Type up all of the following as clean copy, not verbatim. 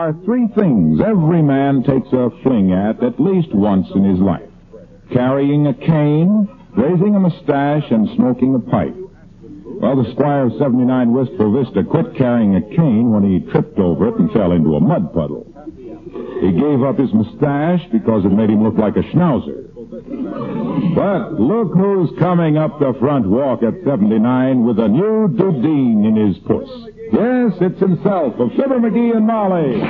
are three things every man takes a fling at least once in his life: carrying a cane, raising a mustache, and smoking a pipe. Well, the Squire of 79 Wistful Vista quit carrying a cane when he tripped over it and fell into a mud puddle. He gave up his mustache because it made him look like a schnauzer. But look who's coming up the front walk at 79 with a new Dudeen in his puss. Yes, it's himself, of Fibber McGee and Molly.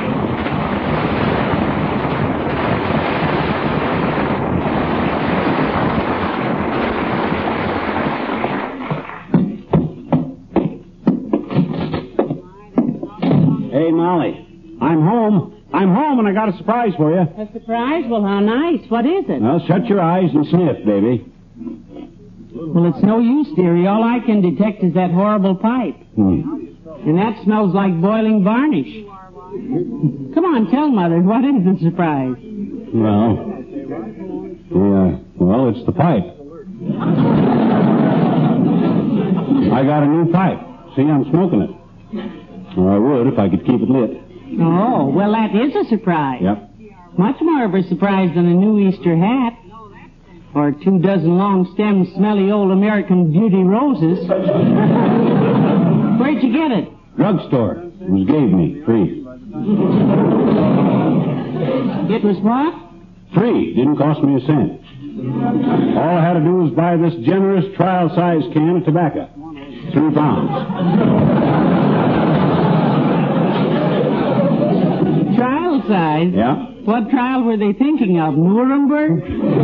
Hey, Molly, I'm home. I'm home, and I got a surprise for you. A surprise? Well, how nice. What is it? Well, shut your eyes and sniff, baby. Well, it's no use, dearie. All I can detect is that horrible pipe. And that smells like boiling varnish. Come on, tell Mother, what is the surprise? Well, it's the pipe. I got a new pipe. See, I'm smoking it. Well, I would if I could keep it lit. Oh, well, that is a surprise. Yep. Much more of a surprise than a new Easter hat. Or 24 long-stemmed, smelly old American Beauty roses. Where'd you get it? Drugstore. It was gave me, free. It was what? Free. Didn't cost me a cent. All I had to do was buy this generous trial-size can of tobacco. 3 pounds. Trial size? Yeah. What trial were they thinking of? Nuremberg?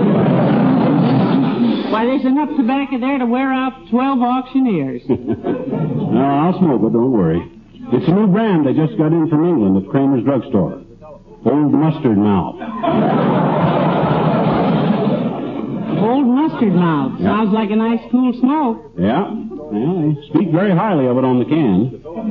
Why, there's enough tobacco there to wear out 12 auctioneers. No, I'll smoke it, don't worry. It's a new brand I just got in from England at Kramer's Drugstore. Old Mustard Mouth. Old Mustard Mouth. Yeah. Sounds like a nice cool smoke. Yeah. Well, they speak very highly of it on the can.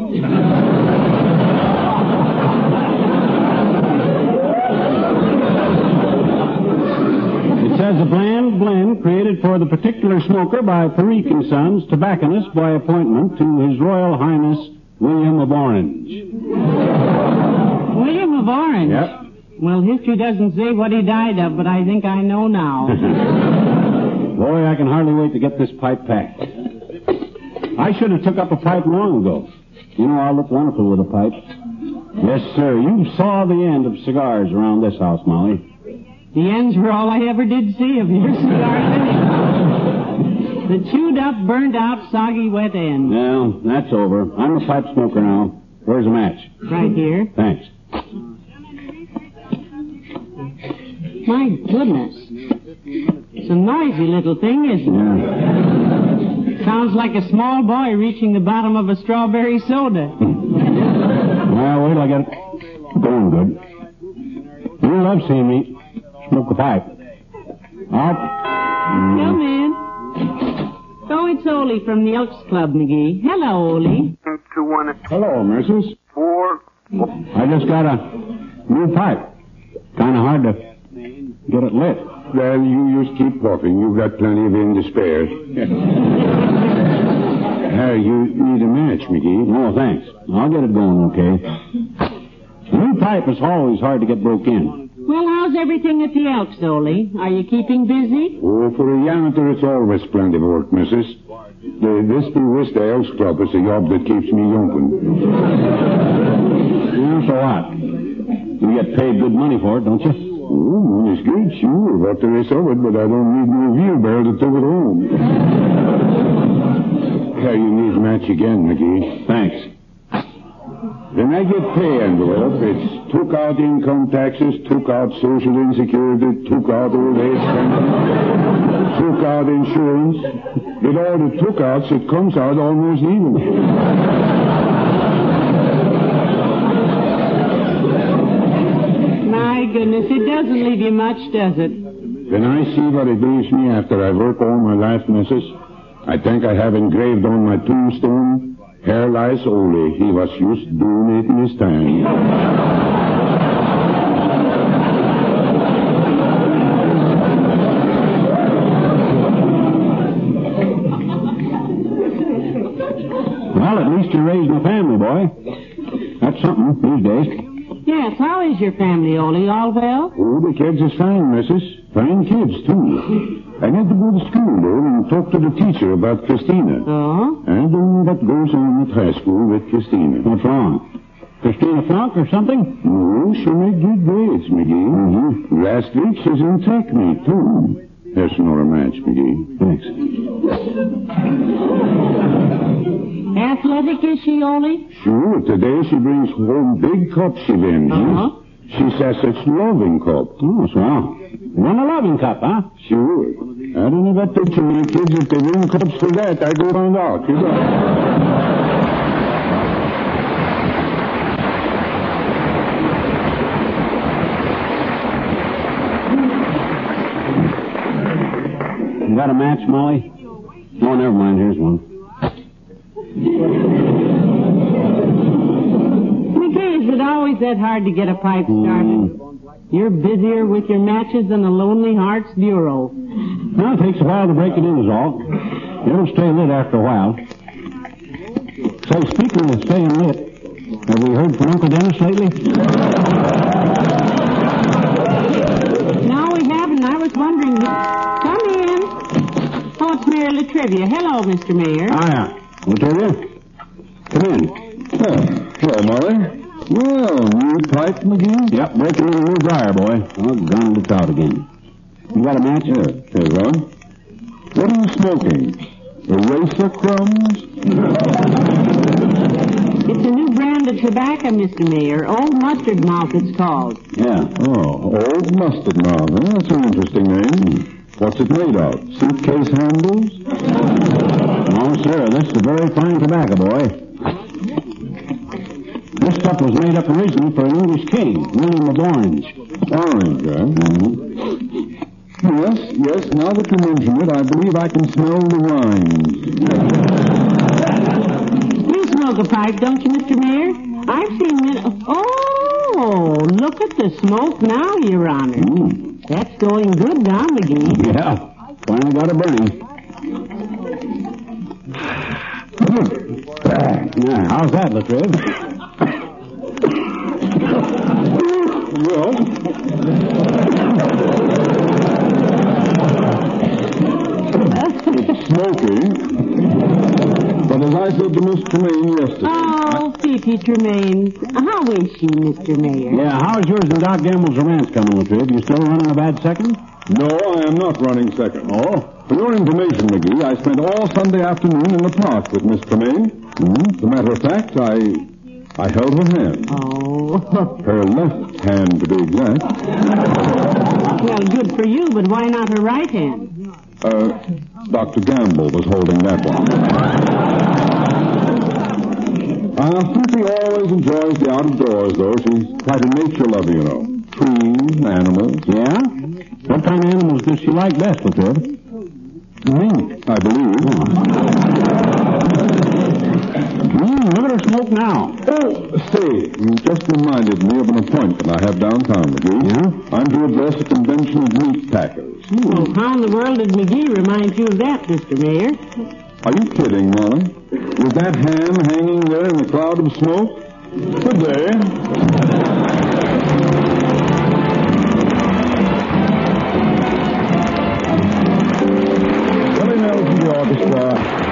It says a bland blend created for the particular smoker by Perique & Sons, tobacconist by appointment to His Royal Highness William of Orange. William of Orange? Yep. Well, history doesn't say what he died of, but I think I know now. Boy, I can hardly wait to get this pipe packed. I should have took up a pipe long ago. You know, I'll look wonderful with a pipe. Yes, sir. You saw the end of cigars around this house, Molly. The ends were all I ever did see of your cigars. The chewed up, burned out, soggy, wet end. Well, that's over. I'm a pipe smoker now. Where's a match? Right here. Thanks. My goodness. It's a noisy little thing, isn't it? Yeah. Sounds like a small boy reaching the bottom of a strawberry soda. Well, wait till I get it going good. You love seeing me smoke a pipe. Come in. Oh, it's Ole from the Elks Club, McGee. Hello, Ole. Hello, Mrs. I just got a new pipe. Kind of hard to get it lit. Well, you just keep puffing. You've got plenty of end to spare. You need a match, McGee. No, thanks. I'll get it going, okay. A new pipe is always hard to get broke in. Well, how's everything at the Elks, Ole? Are you keeping busy? Oh, for a amateur, it's always plenty of work, missus. The Wistful Vista Elks Club is a job that keeps me youngin'. Yeah, so what? You get paid good money for it, don't you? Oh, money's good, sure. What there is of it, but I don't need no wheelbarrow to tow it home. You need a match again, McGee. Thanks. When I get pay envelope, it's took out income taxes, took out social insecurity, took out old age pension, took out insurance. With all the took outs, it comes out almost even. My goodness, it doesn't leave you much, does it? When I see what it leaves me after I work all my life, missus, I think I have engraved on my tombstone, "Here lies Ole. He was just doing it in his time." Well, at least you raised my family, boy. That's something these days. Yes, how is your family, Ole? All well? Oh, the kids is fine, missus. Fine kids, too. I had to go to school, though, and talk to the teacher about Christina. Oh? I don't know what goes on at high school with Christina. What's wrong? Christina Funk or something? No, she made good grades, McGee. Mm-hmm. Last week she's in tech meet, too. That's not a match, McGee. Thanks. Athletic, is she, Ole? Sure, today she brings home big cups she wins. Uh-huh. She says it's loving cup. Oh, so. Won a loving cup, huh? Sure. I don't know what they tell me, kids. If they win cups for that, I go find out. You You got a match, Molly? Oh, never mind. Here's one. McGee, is it always that hard to get a pipe started? You're busier with your matches than a Lonely Hearts Bureau. Well, it takes a while to break it in, is all. It'll stay lit after a while. Say, speaking of staying lit, have we heard from Uncle Dennis lately? No, we haven't. I was wondering. Come in. Oh, it's Mayor Latrivia. Hello, Mr. Mayor. Yeah. Latrivia? Come in. Hello, Molly. Well, new pipe, McGee? Yep, breaking in a new briar, boy. Oh, gone it's out again. You got a match? Here's one. What are you smoking? Eraser crumbs? It's a new brand of tobacco, Mr. Mayor. Old Mustard Mouth, it's called. Yeah. Oh, Old Mustard Mouth. Huh? That's an interesting name. What's it made of? Suitcase handles? No, sir. This is a very fine tobacco, boy. This stuff was made up originally for an English king, William of Orange. Orange, huh? Mm-hmm. Yes, now that you mention it, I believe I can smell the wines. You smoke a pipe, don't you, Mr. Mayor? I've seen it. Oh, look at the smoke now, Your Honor. That's going good down, McGee. Yeah. Finally got it burning. Yeah, how's that, Latriv? Well, it's smoky. But as I said to Miss Tremaine yesterday... Oh, Phoebe Tremaine. How is she, Mr. Mayor? Yeah, how's yours and Doc Gamble's romance coming, Latriv? You still running a bad second? No, I am not running second. Oh? For your information, McGee, I spent all Sunday afternoon in the park with Miss Tremaine. As a matter of fact, I held her hand. Oh. Her left hand, to be exact. Well, good for you, but why not her right hand? Dr. Gamble was holding that one. Phoebe always enjoys the out of doors, though. She's quite a nature lover, you know. Trees, animals. Yeah? What kind of animals does she like best, Latriv? Mink, I believe. Look at her smoke now. Oh, say, you just reminded me of an appointment I have downtown, McGee. Yeah? I'm to address a convention of meat packers. Oh, how in the world did McGee remind you of that, Mr. Mayor? Are you kidding, Molly? Was that ham hanging there in the cloud of smoke? Good day. Willie Mills and the orchestra.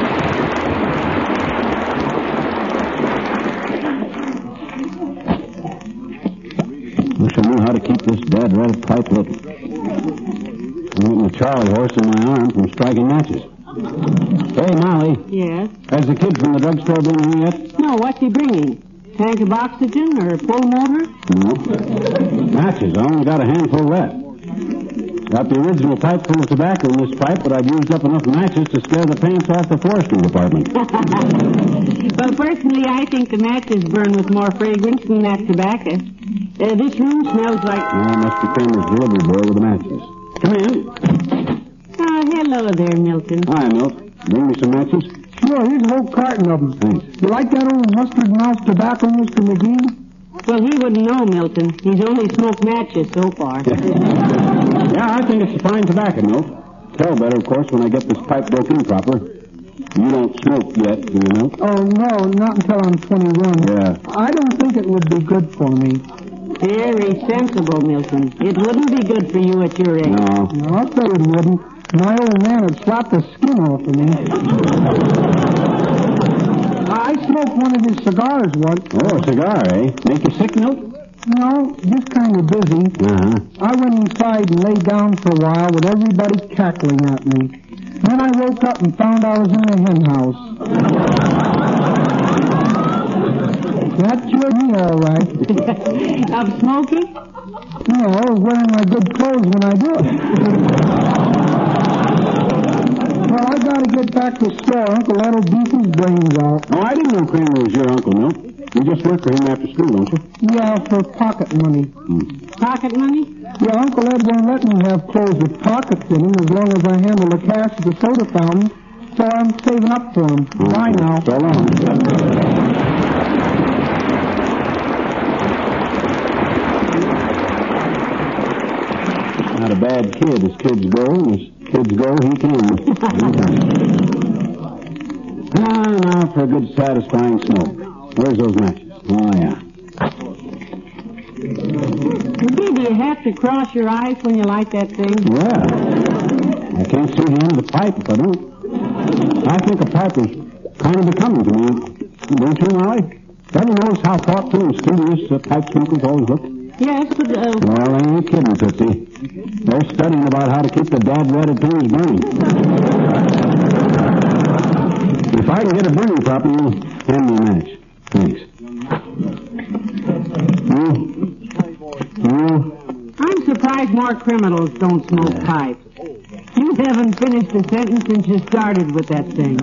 Wish I knew how to keep this dead red pipe lit. I'm getting a Charlie horse in my arm from striking matches. Hey, Molly. Yes? Has the kid from the drugstore been here yet? No, what's he bringing? Tank of oxygen or a pull motor? No. Matches. I only got a handful left. Got the original pipe full of tobacco in this pipe, but I've used up enough matches to scare the pants off the forestry department. Well, personally, I think the matches burn with more fragrance than that tobacco. This room smells like... Oh, must be Kramer's delivery boy with the matches. Come in. Oh, hello there, Milton. Hi, Milt. Bring me some matches? Sure, here's a whole carton of them. Thanks. You like that old mustard mouth tobacco, Mr. McGee? Well, he wouldn't know, Milton. He's only smoked matches so far. Yeah, I think it's a fine tobacco, Milt. Tell better, of course, when I get this pipe broke in proper. You don't smoke yet, do you, Milt? Oh, no, not until I'm 21. Yeah. I don't think it would be good for me. Very sensible, Milton. It wouldn't be good for you at your age. No. No, I'll tell you it wouldn't. My old man would slap the skin off of me. I smoked one of his cigars once. Oh, a cigar, eh? Make you sick, Milt? No, just kind of busy. Uh-huh. I went inside and lay down for a while with everybody cackling at me. Then I woke up and found I was in the hen house. That cured me all right. Of smoking? No, I was wearing my good clothes when I do it. Well, I gotta get back to the store. Uncle Ed'll beat his brains out. Oh, I didn't know Kramer was your uncle, Milt. You just work for him after school, don't you? Yeah, for pocket money. Pocket money? Yeah, Uncle Ed won't let me have clothes with pockets in them as long as I handle the cash at the soda fountain, so I'm saving up for them. Bye now. So long. Not a bad kid. As kids go, and as kids go, he can. Now for a good satisfying smoke. Where's those matches? Oh, yeah. Do you have to cross your eyes when you light that thing? Yeah. I can't see the end of the pipe if I don't. I think a pipe is kind of becoming to me. Don't you, Molly? Ever notice how thoughtful and studious pipe smokers always look? Yes, but... Well, they ain't kidding, Tootsie. They're studying about how to keep the dad-ratted things burning. If I can get a burning proper, you'll hand me a match. Thanks. I'm surprised more criminals don't smoke pipes. You haven't finished the sentence since you started with that thing.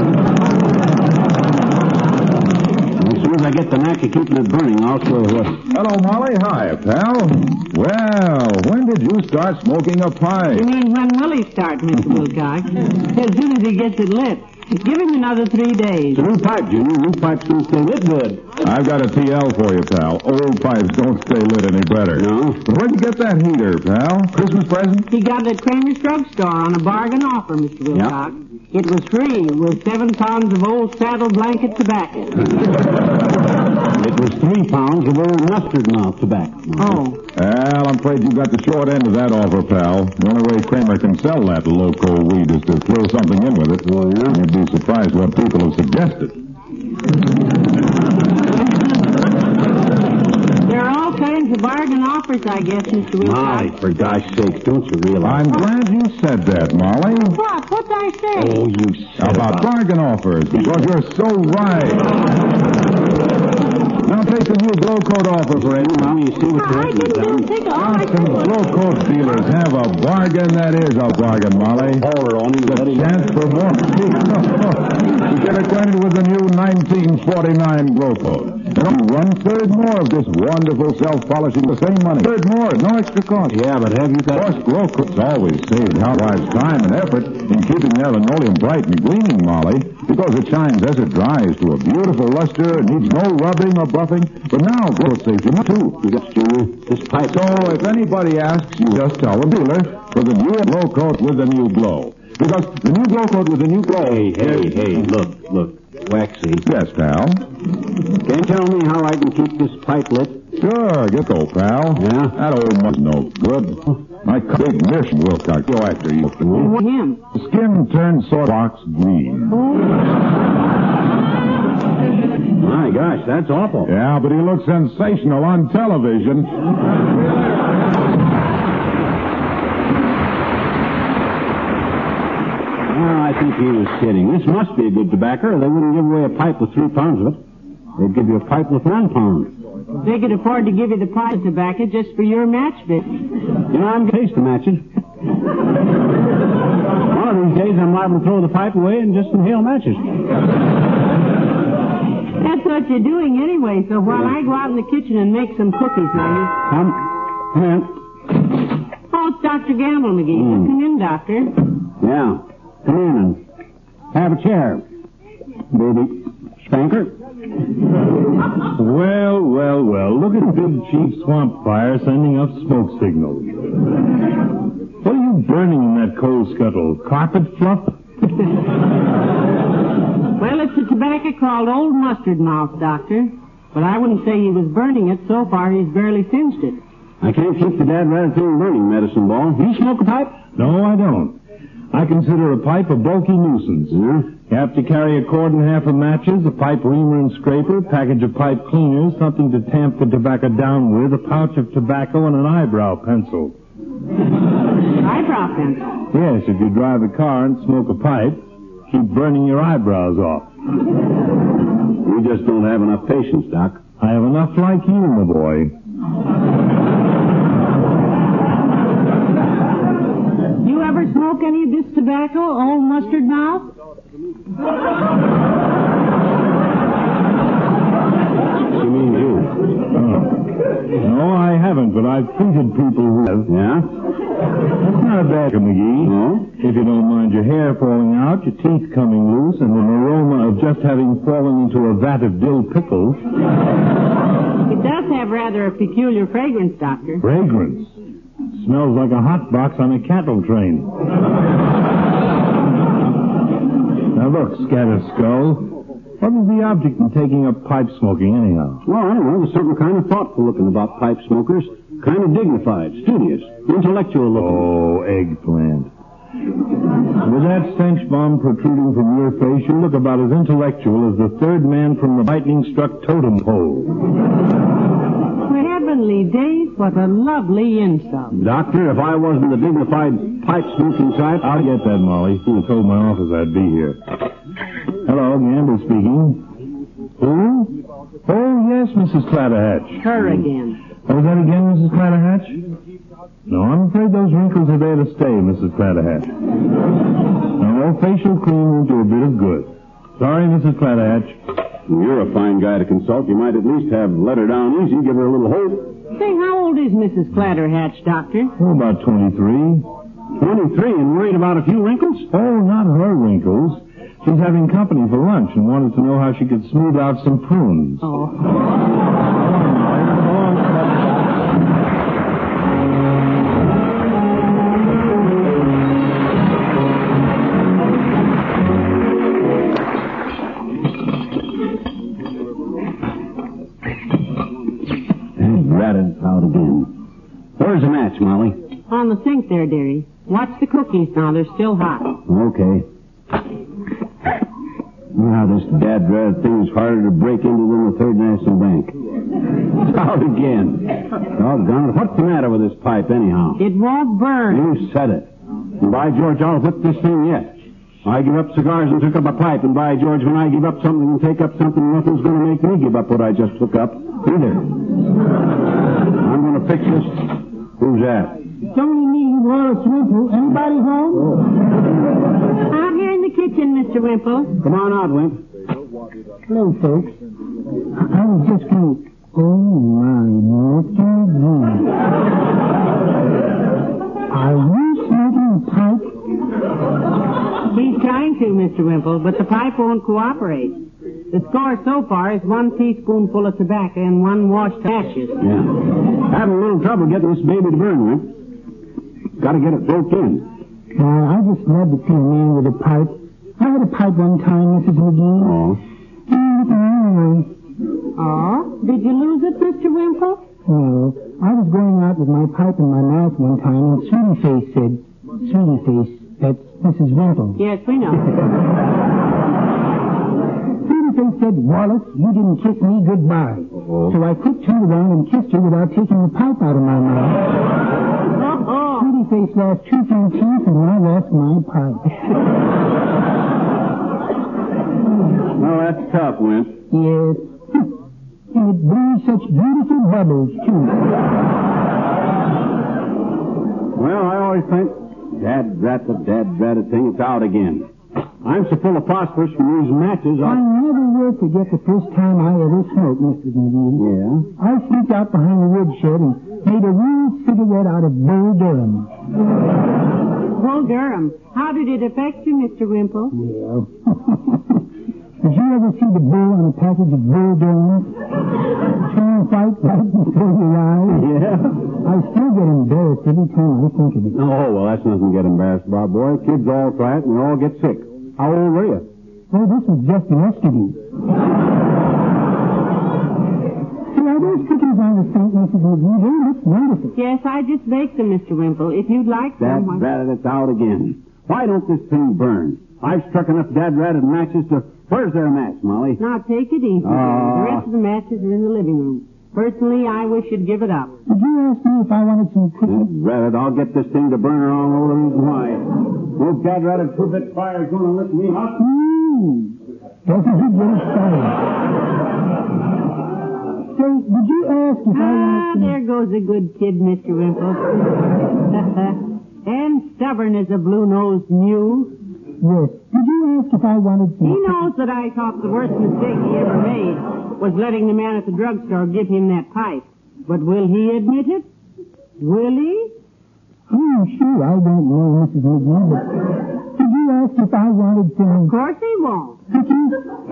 As soon as I get the knack of keeping it burning, I'll show you what. Hello, Molly. Hi, pal. Well, when did you start smoking a pipe? You mean when will he start, Mr. Wilcox? As soon as he gets it lit. Give him another 3 days. It's a new pipe, Junior. New pipes don't stay lit good. I've got a TL for you, pal. Old pipes don't stay lit any better. No? Where'd you get that heater, pal? Christmas present? He got it at Kramer's drugstore on a bargain offer, Mr. Wilcox. It was free with 7 pounds of old saddle blanket tobacco. It was 3 pounds of old mustard mouth tobacco. Oh. Well, I'm afraid you got the short end of that offer, pal. The only way Kramer can sell that loco weed is to throw something in with it. Oh, yeah? You'd be surprised what people have suggested. There are all kinds of bargain offers, I guess, Mr. Wilcox. Molly, for gosh sakes, don't you realize? I'm glad you said that, Molly. What? What'd I say? Oh, you said About bargain offers, because you're so right. Now take the new glow coat offer for it. Now you see what I didn't think of all I Some glow coat dealers have a bargain that is a bargain, Molly. Power on him. The chance for more. To get acquainted with the new 1949 glow coat. And 1/3 more of this wonderful self-polishing, the same money. 1/3 more, no extra cost. Yeah, but have you Of got... course, glow coats always save housewives time and effort in keeping their linoleum bright and gleaming, Molly, because it shines as it dries to a beautiful luster and needs no rubbing or buffing. But now, glow coat saves you money, too. You got Junior? This pipe... So if anybody asks, you just tell the dealer for the new glow coat with the new glow. Because the new glow coat with the new glow... Hey, look. Waxy. Yes, pal. Can you tell me how I can keep this pipe lit? Sure, get go, pal. Yeah? That old mud's no good. My big mission, Wilcox. Go after you. Him. The skin turns sort of box green. My gosh, that's awful. Yeah, but he looks sensational on television. Well, I think he was kidding. This must be a good tobacco, or they wouldn't give away a pipe with 3 pounds of it. They'd give you a pipe with 1 pound. They could afford to give you the price of tobacco just for your match bit. You know, I'm going to taste the matches. One of these days, I'm liable to throw the pipe away and just inhale matches. That's what you're doing anyway, so while I go out in the kitchen and make some cookies, will you? Come in. Oh, it's Dr. Gamble, McGee. Come in, Doctor. Yeah. Come in and have a chair, baby. Spanker. Well. Look at Big Chief Swamp Fire sending up smoke signals. What are you burning in that coal scuttle? Carpet fluff? Well, it's a tobacco called Old Mustard Mouth, Doctor. Well, I wouldn't say he was burning it. So far, he's barely singed it. I can't keep the dad rat thing burning, Medicine Ball. You smoke a pipe? No, I don't. I consider a pipe a bulky nuisance. Yeah? You have to carry a cord and a half of matches, a pipe reamer and scraper, a package of pipe cleaners, something to tamp the tobacco down with, a pouch of tobacco, and an eyebrow pencil. Eyebrow pencil? Yes, if you drive a car and smoke a pipe, keep burning your eyebrows off. We just don't have enough patience, Doc. I have enough like you, my boy. You ever smoke any of this tobacco, old mustard mouth? You mean you? Oh. No, I haven't, but I've treated people who have. Yeah? That's not a bad McGee. No? If you don't mind your hair falling out, your teeth coming loose, and an aroma of just having fallen into a vat of dill pickles. It does have rather a peculiar fragrance, Doctor. Fragrance. Smells like a hot box on a cattle train. Now look, Scatterskull. What is the object in taking up pipe smoking, anyhow? Well, I don't know. There's something kind of thoughtful looking about pipe smokers. Kind of dignified, studious, intellectual looking. Oh, eggplant. With that stench bomb protruding from your face, you look about as intellectual as the third man from the lightning-struck totem pole. Heavenly days, what a lovely insult. Doctor, if I wasn't the dignified pipe-smoking type... I'll get that, Molly. You told my office I'd be here. Hello, Gamble speaking. Who? Oh, yes, Mrs. Clatterhatch. Her again. Oh, is that again, Mrs. Clatterhatch? No, I'm afraid those wrinkles are there to stay, Mrs. Clatterhatch. No, facial cream won't do a bit of good. Sorry, Mrs. Clatterhatch. You're a fine guy to consult. You might at least have let her down easy, give her a little hope. Say, how old is Mrs. Clatterhatch, Doctor? Oh, about 23. 23 and worried about a few wrinkles? Oh, not her wrinkles. She's having company for lunch and wanted to know how she could smooth out some prunes. Oh. Out again. Where's the match, Molly? On the sink there, dearie. Watch the cookies now. They're still hot. Okay. Now, this dad-rat thing is harder to break into than the Third National Bank. It's out again. Doggone it. What's the matter with this pipe, anyhow? It won't burn. You said it. And by George, I'll whip this thing yet. I give up cigars and took up a pipe, and by George, when I give up something and take up something, nothing's going to make me give up what I just took up, either. I'm going to fix this. Who's that? It's only me, Wallace Wimple. Anybody home? Out here in the kitchen, Mr. Wimple. Come on out, Wimp. Hello, folks. I was just going to... Oh, my, Mr. McGee. Are you smoking a pipe? He's trying to, Mr. Wimple, but the pipe won't cooperate. The score so far is 1 teaspoonful of tobacco and 1 washed ashes. Yeah. Having a little trouble getting this baby to burn, Wimp. Got to get it broke in. I just love to see a man with a pipe. I had a pipe one time, Mrs. McGee. Oh. Oh? Did you lose it, Mr. Wimple? No. I was going out with my pipe in my mouth one time, and Sweetie Face said, Sweetie Face, that's Mrs. Wimple. Yes, we know. Sweetie Face said, Wallace, you didn't kiss me goodbye. Uh-oh. So I quick turned around and kissed her without taking the pipe out of my mouth. Sweetie Face lost 2 front teeth, and I lost my pipe. Well, that's tough, Wimp. Yes. And it brings such beautiful bubbles, too. Well, I always think, dad-rat thing, it's out again. I'm so full of phosphorus from these matches, I never will forget the first time I ever smoked, Mr. McGee. Yeah? I sneaked out behind the woodshed and made a real cigarette out of Bull Durham. Bull Durham. How did it affect you, Mr. Wimple? Well, did you ever see the bull on a package of Bull Durham? Turn white right before your eyes? Yeah? I still get embarrassed every time I think of it. Oh, well, that's nothing to get embarrassed about, boy. Kids all try it and they all get sick. How old were you? Oh, this was just yesterday. McGee. They look wonderful. Yes, I just baked them, Mr. Wimple. If you'd like Dad some. ratted it's out again. Why don't this thing burn? I've struck enough dad ratted matches to... Where's their match, Molly? Now, take it easy. The rest of the matches are in the living room. Personally, I wish you'd give it up. Did you ask me if I wanted some cookies? Ratted, I'll get this thing to burn all over the reason why. Those dad ratted two-bit fire's going to lift me up. Doesn't he get excited? Say, did you ask if I wanted some... There goes a good kid, Mr. Wimple. And stubborn as a blue-nosed mule. Yes. Did you ask if I wanted some... He knows that I thought the worst mistake he ever made was letting the man at the drugstore give him that pipe. But will he admit it? Will he? Sure, I don't know, Mrs. McGee, but did you ask if I wanted some... Of course he won't. cookies?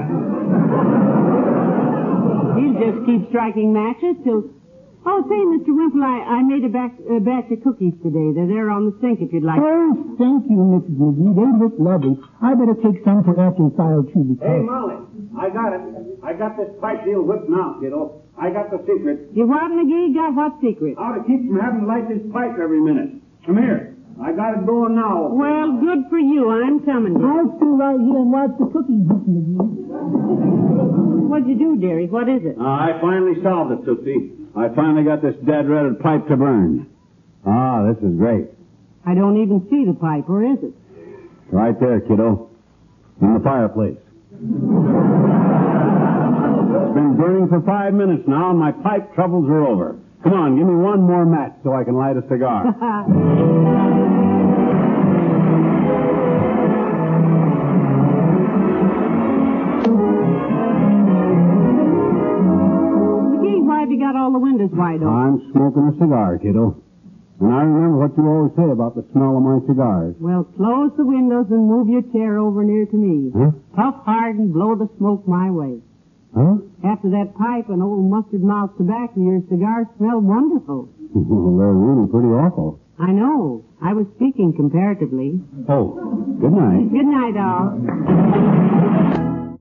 He'll just keep striking matches till... Oh, say, Mr. Wimple, I made a batch of cookies today. They're there on the sink if you'd like. Oh, thank you, Mrs. McGee. They look lovely. I better take some for after the file, too. Hey, Molly, I got it. I got this pipe deal whipped now, kiddo. I got the secret. You what, McGee? Got what secret? How to keep from having to light this pipe every minute. Come here. I got it going now. Well, good for you. I'm coming. I'll stay right here and watch the cookies, Mrs. McGee. What'd you do, dearie? What is it? I finally solved it, Tootsie. I finally got this dead-ratted pipe to burn. This is great. I don't even see the pipe. Where is it? Right there, kiddo. In the fireplace. It's been burning for 5 minutes now, and my pipe troubles are over. Come on, give me one more match so I can light a cigar. McGee, why have you got all the windows wide open? I'm smoking a cigar, kiddo. And I remember what you always say about the smell of my cigars. Well, close the windows and move your chair over near to me. Huh? Puff hard and blow the smoke my way. Huh? After that pipe and old mustard-mouth tobacco, your cigars smell wonderful. They're really pretty awful. I know. I was speaking comparatively. Oh, good night. Good night, all.